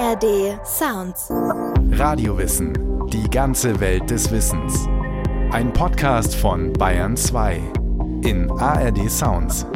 ARD Sounds. Radiowissen. Die ganze Welt des Wissens. Ein Podcast von Bayern 2 in ARD Sounds.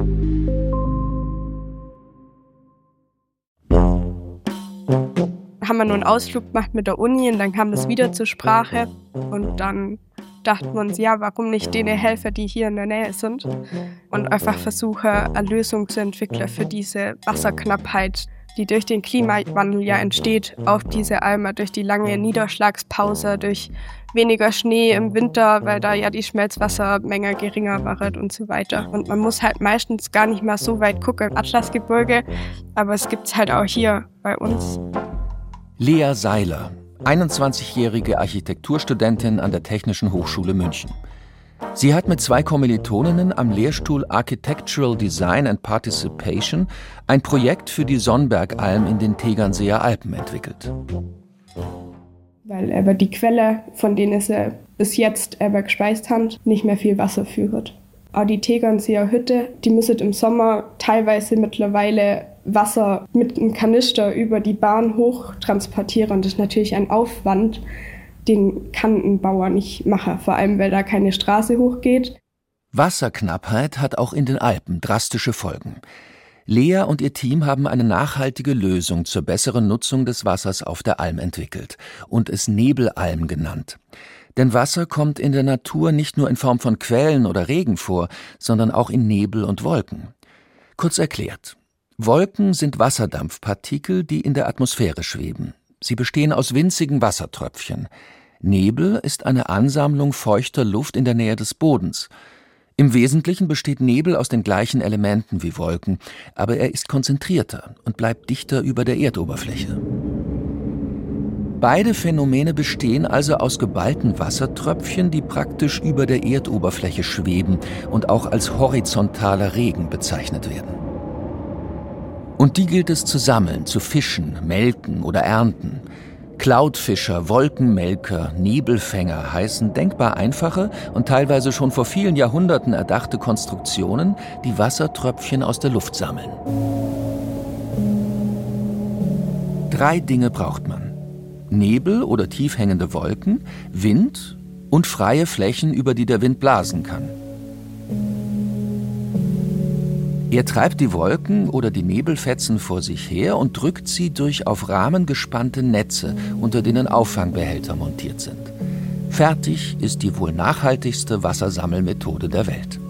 Haben wir nur einen Ausflug gemacht mit der Uni und dann kam das wieder zur Sprache und dann dachten wir uns, ja, warum nicht denen helfen, die hier in der Nähe sind und einfach versuchen, eine Lösung zu entwickeln für diese Wasserknappheit, die durch den Klimawandel ja entsteht, auf diese Almen, durch die lange Niederschlagspause, durch weniger Schnee im Winter, weil da ja die Schmelzwassermenge geringer war und so weiter. Und man muss halt meistens gar nicht mal so weit gucken, Atlasgebirge, aber es gibt's halt auch hier bei uns. Lea Seiler, 21-jährige Architekturstudentin an der Technischen Hochschule München. Sie hat mit 2 Kommilitoninnen am Lehrstuhl Architectural Design and Participation ein Projekt für die Sonnbergalm in den Tegernseer Alpen entwickelt. Weil aber die Quelle, von denen sie bis jetzt gespeist haben, nicht mehr viel Wasser führt. Auch die Tegernseer Hütte, die müssen im Sommer teilweise mittlerweile Wasser mit einem Kanister über die Bahn hoch transportieren. Das ist natürlich ein Aufwand, den kann ein Bauer nicht machen, vor allem weil da keine Straße hochgeht. Wasserknappheit hat auch in den Alpen drastische Folgen. Lea und ihr Team haben eine nachhaltige Lösung zur besseren Nutzung des Wassers auf der Alm entwickelt und es Nebelalm genannt. Denn Wasser kommt in der Natur nicht nur in Form von Quellen oder Regen vor, sondern auch in Nebel und Wolken. Kurz erklärt: Wolken sind Wasserdampfpartikel, die in der Atmosphäre schweben. Sie bestehen aus winzigen Wassertröpfchen. Nebel ist eine Ansammlung feuchter Luft in der Nähe des Bodens. Im Wesentlichen besteht Nebel aus den gleichen Elementen wie Wolken, aber er ist konzentrierter und bleibt dichter über der Erdoberfläche. Beide Phänomene bestehen also aus geballten Wassertröpfchen, die praktisch über der Erdoberfläche schweben und auch als horizontaler Regen bezeichnet werden. Und die gilt es zu sammeln, zu fischen, melken oder ernten. Cloudfischer, Wolkenmelker, Nebelfänger heißen denkbar einfache und teilweise schon vor vielen Jahrhunderten erdachte Konstruktionen, die Wassertröpfchen aus der Luft sammeln. 3 Dinge braucht man: Nebel oder tief hängende Wolken, Wind und freie Flächen, über die der Wind blasen kann. Er treibt die Wolken oder die Nebelfetzen vor sich her und drückt sie durch auf Rahmen gespannte Netze, unter denen Auffangbehälter montiert sind. Fertig ist die wohl nachhaltigste Wassersammelmethode der Welt.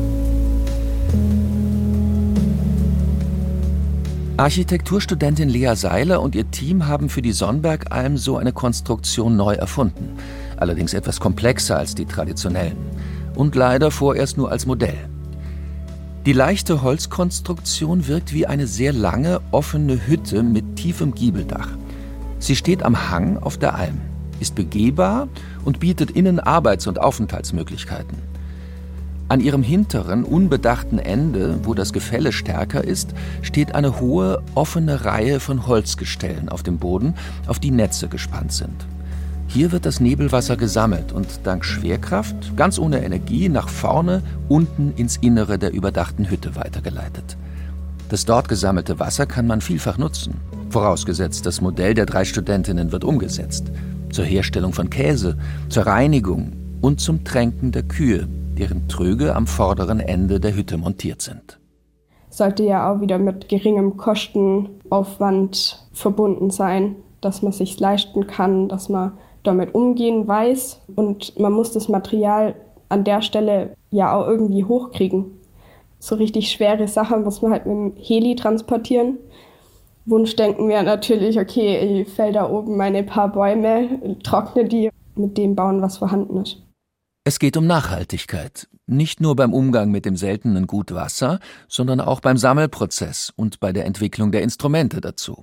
Architekturstudentin Lea Seiler und ihr Team haben für die Sonnbergalm so eine Konstruktion neu erfunden. Allerdings etwas komplexer als die traditionellen. Und leider vorerst nur als Modell. Die leichte Holzkonstruktion wirkt wie eine sehr lange, offene Hütte mit tiefem Giebeldach. Sie steht am Hang auf der Alm, ist begehbar und bietet innen Arbeits- und Aufenthaltsmöglichkeiten. An ihrem hinteren, unbedachten Ende, wo das Gefälle stärker ist, steht eine hohe, offene Reihe von Holzgestellen auf dem Boden, auf die Netze gespannt sind. Hier wird das Nebelwasser gesammelt und dank Schwerkraft, ganz ohne Energie, nach vorne, unten ins Innere der überdachten Hütte weitergeleitet. Das dort gesammelte Wasser kann man vielfach nutzen, vorausgesetzt das Modell der 3 Studentinnen wird umgesetzt. Zur Herstellung von Käse, zur Reinigung und zum Tränken der Kühe, deren Tröge am vorderen Ende der Hütte montiert sind. Sollte ja auch wieder mit geringem Kostenaufwand verbunden sein, dass man sich leisten kann, dass man damit umgehen weiß und man muss das Material an der Stelle ja auch irgendwie hochkriegen. So richtig schwere Sachen muss man halt mit dem Heli transportieren. Wunschdenken wäre natürlich, okay, ich fäll da oben meine paar Bäume, trockne die, mit dem bauen, was vorhanden ist. Es geht um Nachhaltigkeit, nicht nur beim Umgang mit dem seltenen Gut Wasser, sondern auch beim Sammelprozess und bei der Entwicklung der Instrumente dazu.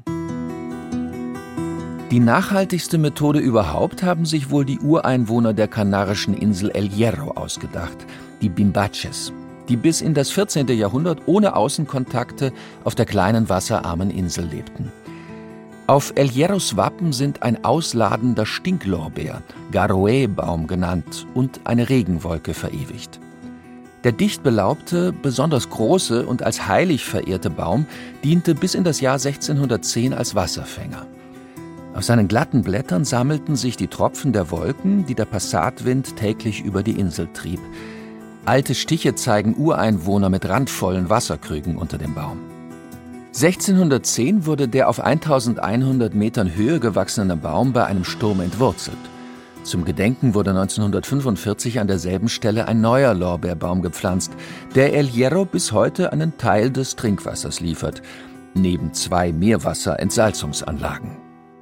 Die nachhaltigste Methode überhaupt haben sich wohl die Ureinwohner der kanarischen Insel El Hierro ausgedacht, die Bimbaches, die bis in das 14. Jahrhundert ohne Außenkontakte auf der kleinen wasserarmen Insel lebten. Auf El Hierros Wappen sind ein ausladender Stinklorbeer, Garoe-Baum genannt, und eine Regenwolke verewigt. Der dicht belaubte, besonders große und als heilig verehrte Baum diente bis in das Jahr 1610 als Wasserfänger. Auf seinen glatten Blättern sammelten sich die Tropfen der Wolken, die der Passatwind täglich über die Insel trieb. Alte Stiche zeigen Ureinwohner mit randvollen Wasserkrügen unter dem Baum. 1610 wurde der auf 1100 Metern Höhe gewachsene Baum bei einem Sturm entwurzelt. Zum Gedenken wurde 1945 an derselben Stelle ein neuer Lorbeerbaum gepflanzt, der El Hierro bis heute einen Teil des Trinkwassers liefert, neben 2 Meerwasserentsalzungsanlagen.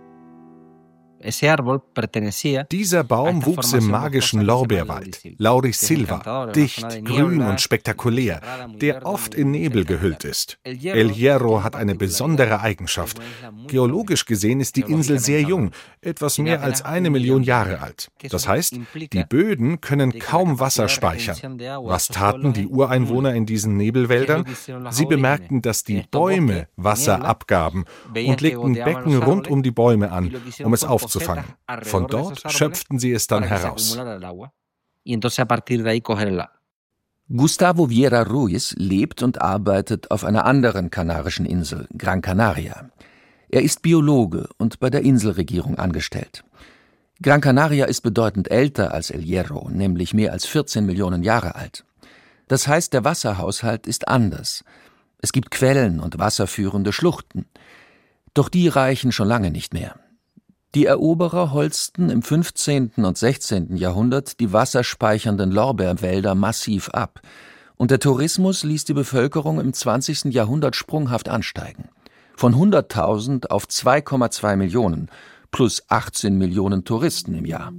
Dieser Baum wuchs im magischen Lorbeerwald, Laurisilva, dicht, grün und spektakulär, der oft in Nebel gehüllt ist. El Hierro hat eine besondere Eigenschaft. Geologisch gesehen ist die Insel sehr jung, etwas mehr als 1 Million Jahre alt. Das heißt, die Böden können kaum Wasser speichern. Was taten die Ureinwohner in diesen Nebelwäldern? Sie bemerkten, dass die Bäume Wasser abgaben und legten Becken rund um die Bäume an, um es aufzufangen. Von dort schöpften sie es dann heraus. Gustavo Vieira Ruiz lebt und arbeitet auf einer anderen kanarischen Insel, Gran Canaria. Er ist Biologe und bei der Inselregierung angestellt. Gran Canaria ist bedeutend älter als El Hierro, nämlich mehr als 14 Millionen Jahre alt. Das heißt, der Wasserhaushalt ist anders. Es gibt Quellen und wasserführende Schluchten. Doch die reichen schon lange nicht mehr. Die Eroberer holzten im 15. und 16. Jahrhundert die wasserspeichernden Lorbeerwälder massiv ab. Und der Tourismus ließ die Bevölkerung im 20. Jahrhundert sprunghaft ansteigen. Von 100.000 auf 2,2 Millionen, plus 18 Millionen Touristen im Jahr.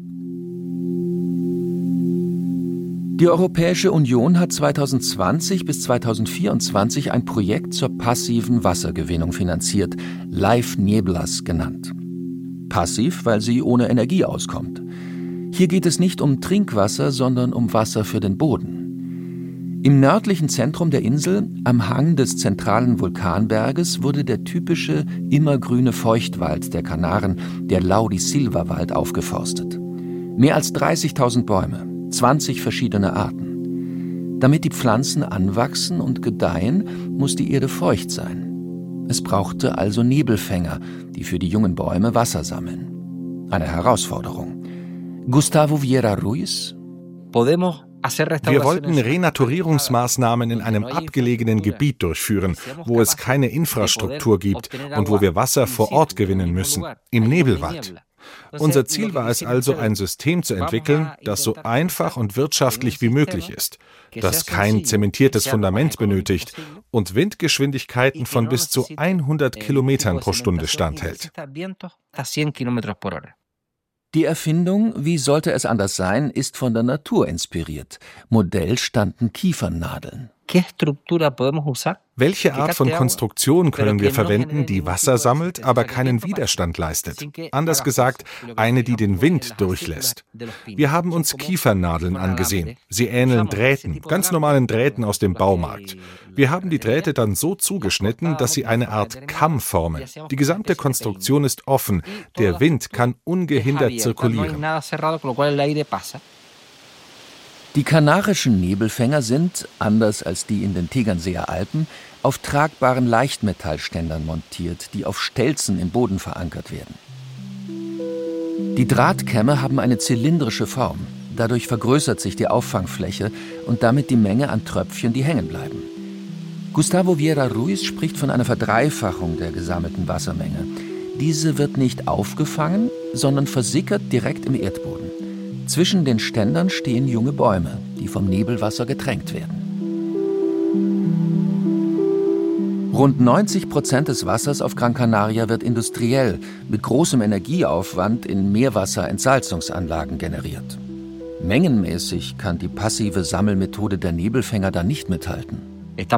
Die Europäische Union hat 2020 bis 2024 ein Projekt zur passiven Wassergewinnung finanziert, Live Nieblas genannt. Passiv, weil sie ohne Energie auskommt. Hier geht es nicht um Trinkwasser, sondern um Wasser für den Boden. Im nördlichen Zentrum der Insel, am Hang des zentralen Vulkanberges, wurde der typische immergrüne Feuchtwald der Kanaren, der Laurisilva-Wald, aufgeforstet. Mehr als 30.000 Bäume, 20 verschiedene Arten. Damit die Pflanzen anwachsen und gedeihen, muss die Erde feucht sein. Es brauchte also Nebelfänger, die für die jungen Bäume Wasser sammeln. Eine Herausforderung. Gustavo Vieira Ruiz: Wir wollten Renaturierungsmaßnahmen in einem abgelegenen Gebiet durchführen, wo es keine Infrastruktur gibt und wo wir Wasser vor Ort gewinnen müssen, im Nebelwald. Unser Ziel war es also, ein System zu entwickeln, das so einfach und wirtschaftlich wie möglich ist, das kein zementiertes Fundament benötigt und Windgeschwindigkeiten von bis zu 100 Kilometern pro Stunde standhält. Die Erfindung, wie sollte es anders sein, ist von der Natur inspiriert. Modell standen Kiefernadeln. Welche Art von Konstruktion können wir verwenden, die Wasser sammelt, aber keinen Widerstand leistet? Anders gesagt, eine, die den Wind durchlässt. Wir haben uns Kiefernadeln angesehen. Sie ähneln Drähten, ganz normalen Drähten aus dem Baumarkt. Wir haben die Drähte dann so zugeschnitten, dass sie eine Art Kamm formen. Die gesamte Konstruktion ist offen. Der Wind kann ungehindert zirkulieren. Die kanarischen Nebelfänger sind, anders als die in den Tegernseer Alpen, auf tragbaren Leichtmetallständern montiert, die auf Stelzen im Boden verankert werden. Die Drahtkämme haben eine zylindrische Form. Dadurch vergrößert sich die Auffangfläche und damit die Menge an Tröpfchen, die hängen bleiben. Gustavo Vieira Ruiz spricht von einer Verdreifachung der gesammelten Wassermenge. Diese wird nicht aufgefangen, sondern versickert direkt im Erdboden. Zwischen den Ständern stehen junge Bäume, die vom Nebelwasser getränkt werden. Rund 90% des Wassers auf Gran Canaria wird industriell, mit großem Energieaufwand in Meerwasserentsalzungsanlagen generiert. Mengenmäßig kann die passive Sammelmethode der Nebelfänger da nicht mithalten.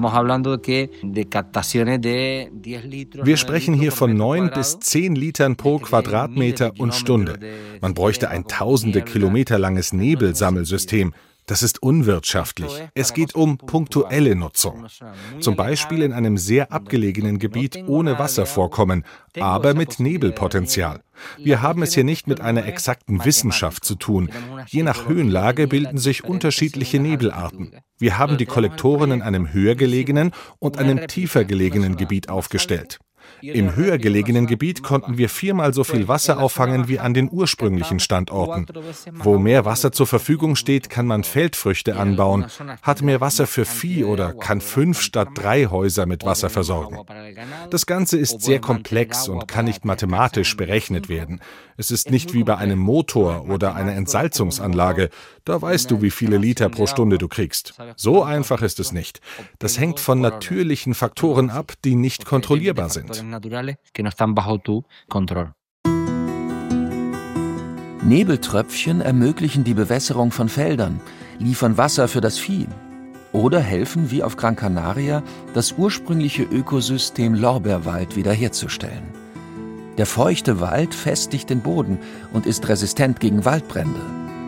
Wir sprechen hier von 9 bis 10 Litern pro Quadratmeter und Stunde. Man bräuchte ein tausende Kilometer langes Nebelsammelsystem. Das ist unwirtschaftlich. Es geht um punktuelle Nutzung. Zum Beispiel in einem sehr abgelegenen Gebiet ohne Wasservorkommen, aber mit Nebelpotenzial. Wir haben es hier nicht mit einer exakten Wissenschaft zu tun. Je nach Höhenlage bilden sich unterschiedliche Nebelarten. Wir haben die Kollektoren in einem höher gelegenen und einem tiefer gelegenen Gebiet aufgestellt. Im höher gelegenen Gebiet konnten wir 4-mal so viel Wasser auffangen wie an den ursprünglichen Standorten. Wo mehr Wasser zur Verfügung steht, kann man Feldfrüchte anbauen, hat mehr Wasser für Vieh oder kann 5 statt 3 Häuser mit Wasser versorgen. Das Ganze ist sehr komplex und kann nicht mathematisch berechnet werden. Es ist nicht wie bei einem Motor oder einer Entsalzungsanlage. Da weißt du, wie viele Liter pro Stunde du kriegst. So einfach ist es nicht. Das hängt von natürlichen Faktoren ab, die nicht kontrollierbar sind. Nebeltröpfchen ermöglichen die Bewässerung von Feldern, liefern Wasser für das Vieh oder helfen, wie auf Gran Canaria, das ursprüngliche Ökosystem Lorbeerwald wiederherzustellen. Der feuchte Wald festigt den Boden und ist resistent gegen Waldbrände.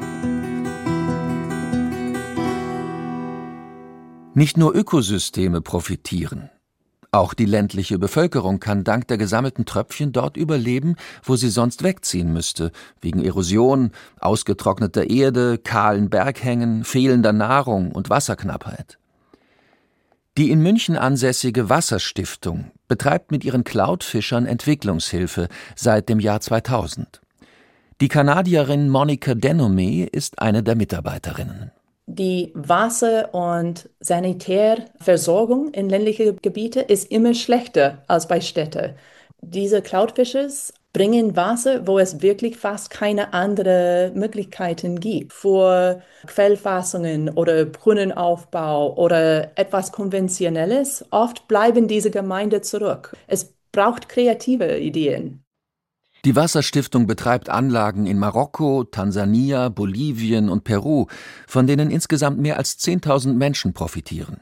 Nicht nur Ökosysteme profitieren. Auch die ländliche Bevölkerung kann dank der gesammelten Tröpfchen dort überleben, wo sie sonst wegziehen müsste, wegen Erosion, ausgetrockneter Erde, kahlen Berghängen, fehlender Nahrung und Wasserknappheit. Die in München ansässige Wasserstiftung betreibt mit ihren Cloudfischern Entwicklungshilfe seit dem Jahr 2000. Die Kanadierin Monica Denomey ist eine der Mitarbeiterinnen. Die Wasser- und Sanitärversorgung in ländlichen Gebieten ist immer schlechter als bei Städten. Diese Cloudfishes bringen Wasser, wo es wirklich fast keine anderen Möglichkeiten gibt. Für Quellfassungen oder Brunnenaufbau oder etwas Konventionelles, oft bleiben diese Gemeinden zurück. Es braucht kreative Ideen. Die Wasserstiftung betreibt Anlagen in Marokko, Tansania, Bolivien und Peru, von denen insgesamt mehr als 10.000 Menschen profitieren.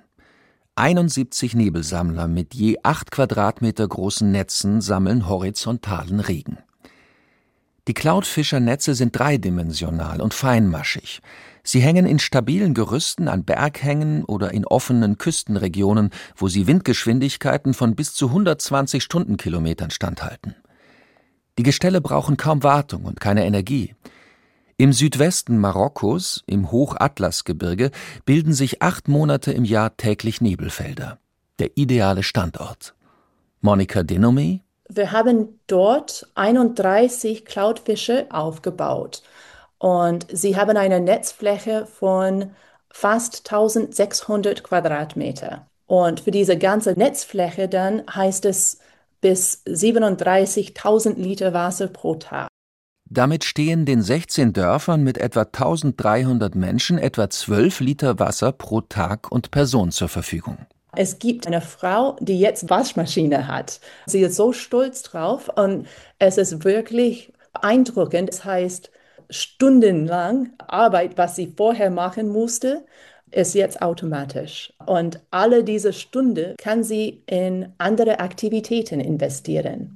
71 Nebelsammler mit je 8 Quadratmeter großen Netzen sammeln horizontalen Regen. Die Cloudfischernetze sind dreidimensional und feinmaschig. Sie hängen in stabilen Gerüsten an Berghängen oder in offenen Küstenregionen, wo sie Windgeschwindigkeiten von bis zu 120 Stundenkilometern standhalten. Die Gestelle brauchen kaum Wartung und keine Energie. Im Südwesten Marokkos, im Hochatlasgebirge, bilden sich 8 Monate im Jahr täglich Nebelfelder. Der ideale Standort. Monica Denomey: Wir haben dort 31 Cloudfische aufgebaut und sie haben eine Netzfläche von fast 1600 Quadratmeter. Und für diese ganze Netzfläche dann heißt es bis 37.000 Liter Wasser pro Tag. Damit stehen den 16 Dörfern mit etwa 1.300 Menschen etwa 12 Liter Wasser pro Tag und Person zur Verfügung. Es gibt eine Frau, die jetzt Waschmaschine hat. Sie ist so stolz drauf und es ist wirklich beeindruckend. Das heißt, stundenlang Arbeit, was sie vorher machen musste, ist jetzt automatisch. Und alle diese Stunde kann sie in andere Aktivitäten investieren.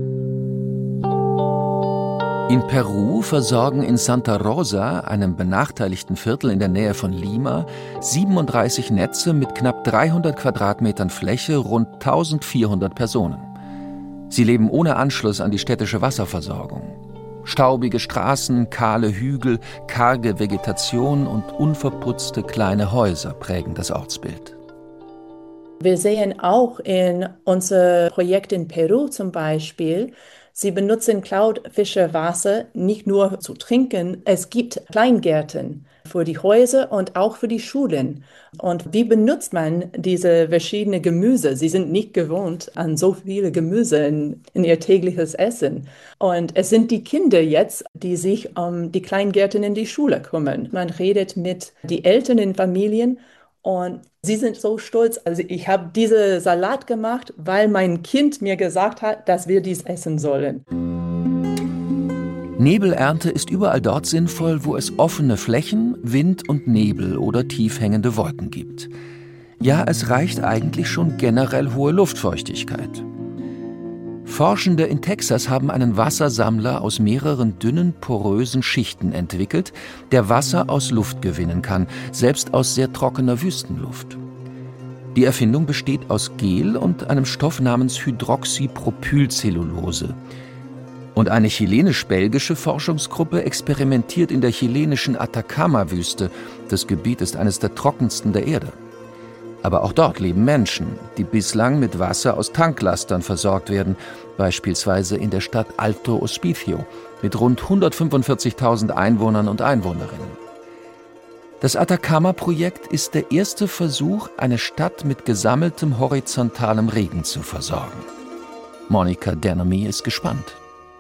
In Peru versorgen in Santa Rosa, einem benachteiligten Viertel in der Nähe von Lima, 37 Netze mit knapp 300 Quadratmetern Fläche rund 1400 Personen. Sie leben ohne Anschluss an die städtische Wasserversorgung. Staubige Straßen, kahle Hügel, karge Vegetation und unverputzte kleine Häuser prägen das Ortsbild. Wir sehen auch in unserem Projekt in Peru zum Beispiel, sie benutzen Cloudfischerwasser nicht nur zu trinken, es gibt Kleingärten für die Häuser und auch für die Schulen. Und wie benutzt man diese verschiedenen Gemüse? Sie sind nicht gewohnt an so viele Gemüse in ihr tägliches Essen. Und es sind die Kinder jetzt, die sich um die Kleingärten in die Schule kümmern. Man redet mit den Eltern in Familien und sie sind so stolz. Also ich habe diese Salat gemacht, weil mein Kind mir gesagt hat, dass wir dies essen sollen. Nebelernte ist überall dort sinnvoll, wo es offene Flächen, Wind und Nebel oder tief hängende Wolken gibt. Ja, es reicht eigentlich schon generell hohe Luftfeuchtigkeit. Forschende in Texas haben einen Wassersammler aus mehreren dünnen, porösen Schichten entwickelt, der Wasser aus Luft gewinnen kann, selbst aus sehr trockener Wüstenluft. Die Erfindung besteht aus Gel und einem Stoff namens Hydroxypropylcellulose. Und eine chilenisch-belgische Forschungsgruppe experimentiert in der chilenischen Atacama-Wüste. Das Gebiet ist eines der trockensten der Erde. Aber auch dort leben Menschen, die bislang mit Wasser aus Tanklastern versorgt werden, beispielsweise in der Stadt Alto Hospicio mit rund 145.000 Einwohnern und Einwohnerinnen. Das Atacama-Projekt ist der erste Versuch, eine Stadt mit gesammeltem horizontalem Regen zu versorgen. Monica Denomy ist gespannt.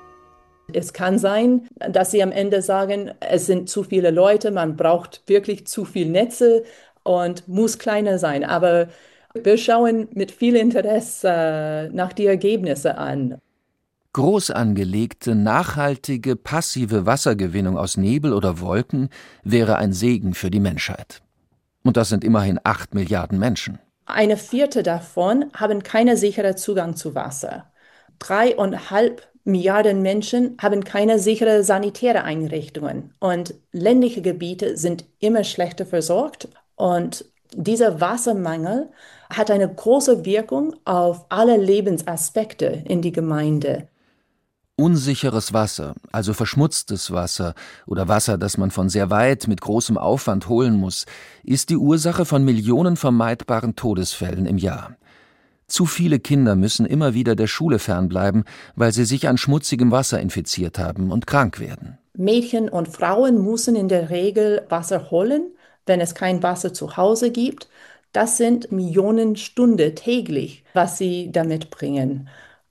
Es kann sein, dass sie am Ende sagen, es sind zu viele Leute, man braucht wirklich zu viele Netze und muss kleiner sein. Aber wir schauen mit viel Interesse nach die Ergebnisse an. Groß angelegte, nachhaltige, passive Wassergewinnung aus Nebel oder Wolken wäre ein Segen für die Menschheit. Und das sind immerhin 8 Milliarden Menschen. 1/4 davon haben keinen sicheren Zugang zu Wasser. 3,5 Milliarden Menschen haben keine sichere sanitäre Einrichtungen. Und ländliche Gebiete sind immer schlechter versorgt. Und dieser Wassermangel hat eine große Wirkung auf alle Lebensaspekte in die Gemeinde. Unsicheres Wasser, also verschmutztes Wasser oder Wasser, das man von sehr weit mit großem Aufwand holen muss, ist die Ursache von Millionen vermeidbaren Todesfällen im Jahr. Zu viele Kinder müssen immer wieder der Schule fernbleiben, weil sie sich an schmutzigem Wasser infiziert haben und krank werden. Mädchen und Frauen müssen in der Regel Wasser holen, wenn es kein Wasser zu Hause gibt. Das sind Millionen Stunden täglich, was sie damit bringen.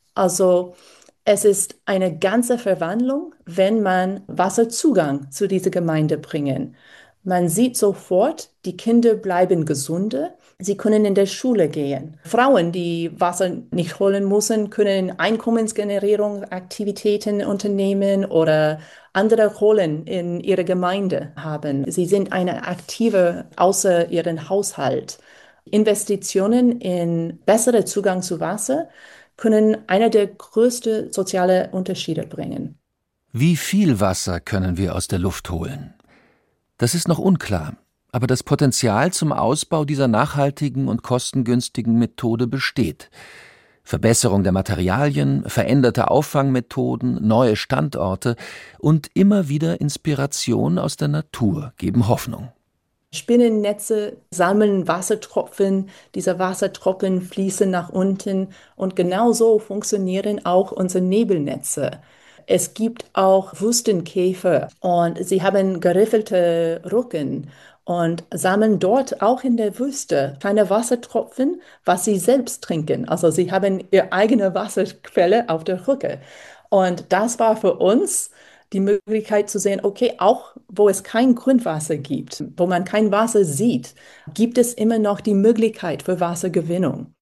Also es ist eine ganze Verwandlung, wenn man Wasserzugang zu dieser Gemeinde bringen. Man sieht sofort, die Kinder bleiben gesunder, sie können in der Schule gehen. Frauen, die Wasser nicht holen müssen, können Einkommensgenerierung, Aktivitäten unternehmen oder andere Rollen in ihrer Gemeinde haben. Sie sind eine Aktive außer ihrem Haushalt. Investitionen in besseren Zugang zu Wasser können einer der größten sozialen Unterschiede bringen. Wie viel Wasser können wir aus der Luft holen? Das ist noch unklar, aber das Potenzial zum Ausbau dieser nachhaltigen und kostengünstigen Methode besteht. Verbesserung der Materialien, veränderte Auffangmethoden, neue Standorte und immer wieder Inspiration aus der Natur geben Hoffnung. Spinnennetze sammeln Wassertropfen, diese Wassertropfen fließen nach unten und genauso funktionieren auch unsere Nebelnetze. Es gibt auch Wüstenkäfer und sie haben geriffelte Rücken und sammeln dort auch in der Wüste kleine Wassertropfen, was sie selbst trinken. Also sie haben ihre eigene Wasserquelle auf der Rücke. Und das war für uns die Möglichkeit zu sehen, okay, auch wo es kein Grundwasser gibt, wo man kein Wasser sieht, gibt es immer noch die Möglichkeit für Wassergewinnung.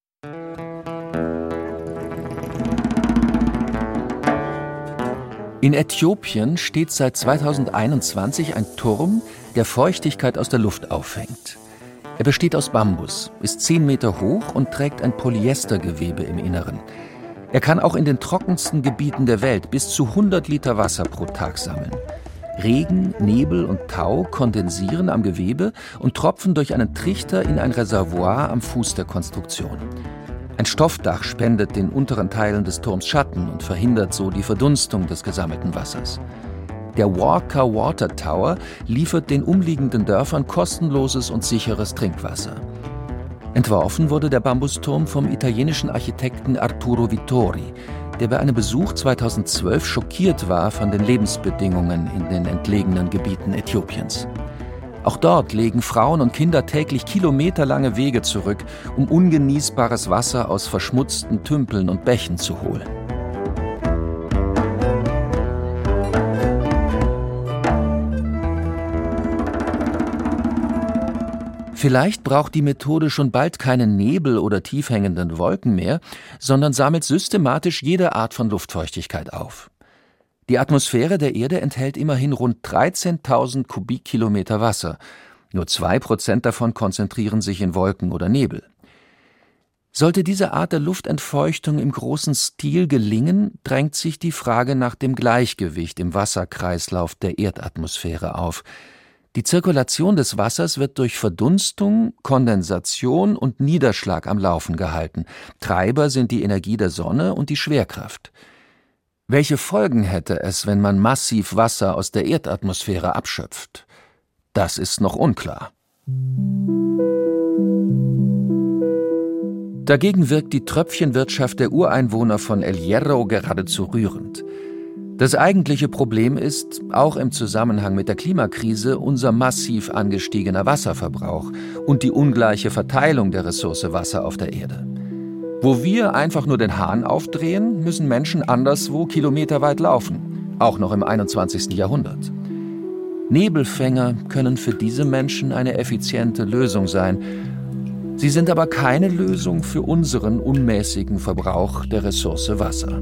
In Äthiopien steht seit 2021 ein Turm, der Feuchtigkeit aus der Luft auffängt. Er besteht aus Bambus, ist 10 Meter hoch und trägt ein Polyestergewebe im Inneren. Er kann auch in den trockensten Gebieten der Welt bis zu 100 Liter Wasser pro Tag sammeln. Regen, Nebel und Tau kondensieren am Gewebe und tropfen durch einen Trichter in ein Reservoir am Fuß der Konstruktion. Ein Stoffdach spendet den unteren Teilen des Turms Schatten und verhindert so die Verdunstung des gesammelten Wassers. Der Walker Water Tower liefert den umliegenden Dörfern kostenloses und sicheres Trinkwasser. Entworfen wurde der Bambusturm vom italienischen Architekten Arturo Vittori, der bei einem Besuch 2012 schockiert war von den Lebensbedingungen in den entlegenen Gebieten Äthiopiens. Auch dort legen Frauen und Kinder täglich kilometerlange Wege zurück, um ungenießbares Wasser aus verschmutzten Tümpeln und Bächen zu holen. Vielleicht braucht die Methode schon bald keinen Nebel oder tief hängenden Wolken mehr, sondern sammelt systematisch jede Art von Luftfeuchtigkeit auf. Die Atmosphäre der Erde enthält immerhin rund 13.000 Kubikkilometer Wasser. Nur 2% davon konzentrieren sich in Wolken oder Nebel. Sollte diese Art der Luftentfeuchtung im großen Stil gelingen, drängt sich die Frage nach dem Gleichgewicht im Wasserkreislauf der Erdatmosphäre auf. Die Zirkulation des Wassers wird durch Verdunstung, Kondensation und Niederschlag am Laufen gehalten. Treiber sind die Energie der Sonne und die Schwerkraft. Welche Folgen hätte es, wenn man massiv Wasser aus der Erdatmosphäre abschöpft? Das ist noch unklar. Dagegen wirkt die Tröpfchenwirtschaft der Ureinwohner von El Hierro geradezu rührend. Das eigentliche Problem ist, auch im Zusammenhang mit der Klimakrise, unser massiv angestiegener Wasserverbrauch und die ungleiche Verteilung der Ressource Wasser auf der Erde. Wo wir einfach nur den Hahn aufdrehen, müssen Menschen anderswo kilometerweit laufen, auch noch im 21. Jahrhundert. Nebelfänger können für diese Menschen eine effiziente Lösung sein. Sie sind aber keine Lösung für unseren unmäßigen Verbrauch der Ressource Wasser.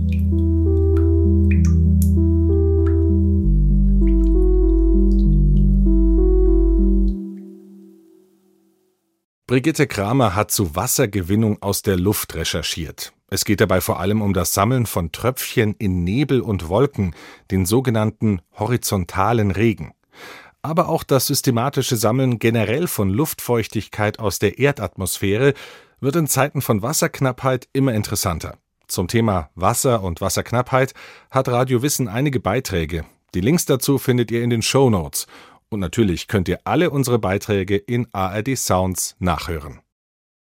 Brigitte Kramer hat zu Wassergewinnung aus der Luft recherchiert. Es geht dabei vor allem um das Sammeln von Tröpfchen in Nebel und Wolken, den sogenannten horizontalen Regen. Aber auch das systematische Sammeln generell von Luftfeuchtigkeit aus der Erdatmosphäre wird in Zeiten von Wasserknappheit immer interessanter. Zum Thema Wasser und Wasserknappheit hat Radio Wissen einige Beiträge. Die Links dazu findet ihr in den Shownotes. Und natürlich könnt ihr alle unsere Beiträge in ARD Sounds nachhören.